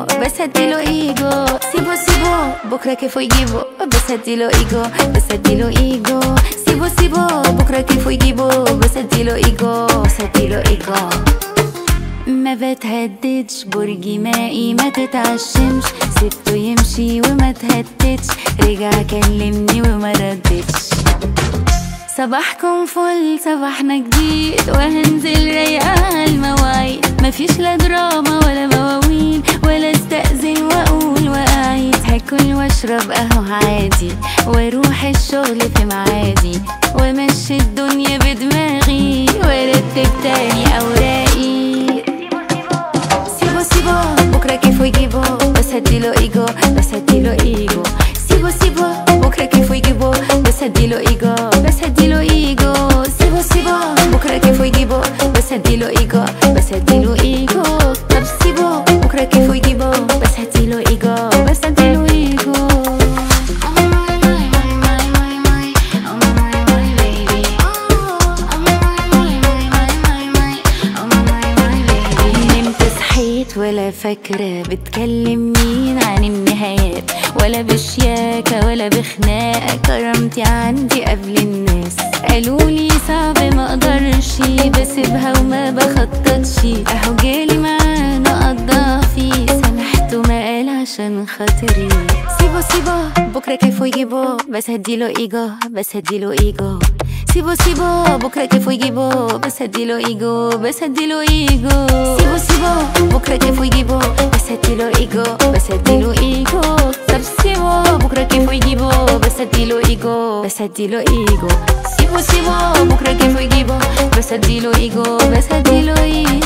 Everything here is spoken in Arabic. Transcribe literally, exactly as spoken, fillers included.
بس هديله ايجو. سيبه سيبه بكرة كيفه يجيبه، بس هديله ايجو بس هديله ايجو. سيبه سيبه بكرة كيفه يجيبه، بس هديله ايجو بس هديله ايجو. ما بتهددش برجي مائي ما تتعشمش، سبته يمشي وما تهددش، رجع كلمني وما ردتش. صباحكم فل صباحنا جديد، وهنزل رايقة عالمواعيد، مفيش لا دراما ولا مواويل ولا استأذن واقول واعيد. هاكل واشرب اهو عادي، واروح الشغل في معادي، وامشي الدنيا بدماغي، وارتب تاني اوراقي. سيبو سيبو بكرة كيفه يجيبه، بس هديله ايجو بس هديله ايجو. سيبو سيبو بكرة كيفه يجيبه، بس هديله ايجو بس هديله ايجو. سيبو سيبو بكرة كيفه يجيبه، بس هديله ايجو بس هديله ايجو. طب سيبو بكرة كيفه يجيبه، بس هديله ايجو بس هديله ايجو. ولا فاكرة بتكلم مين عن النهايات، ولا بشياكة ولا بخناقة، كرامتي عندي قبل الناس. قالولي صعب ما اقدرش بسيبها وما بخططش، اهو جالي معانا قضافي، سامحته ما قال عشان خاطري. سيبو سيبو بكرة كيفه يجيبه، بس هديله ايجو بس هديله ايجو. سيبو سيبو بكرة كيفه يجيبه، بس هديله ايجو بس هديله ايجو. سيبو سيبو بكرة كيفه يجيبه، بس هديله ايجو بس هديله ايجو. طب سيبو بكرة كيفه يجيبه، بس هديله ايجو بس هديله ايجو. سيبو سيبو بكرة كيفه يجيبه، بس هديله ايجو بس هديله ايجو.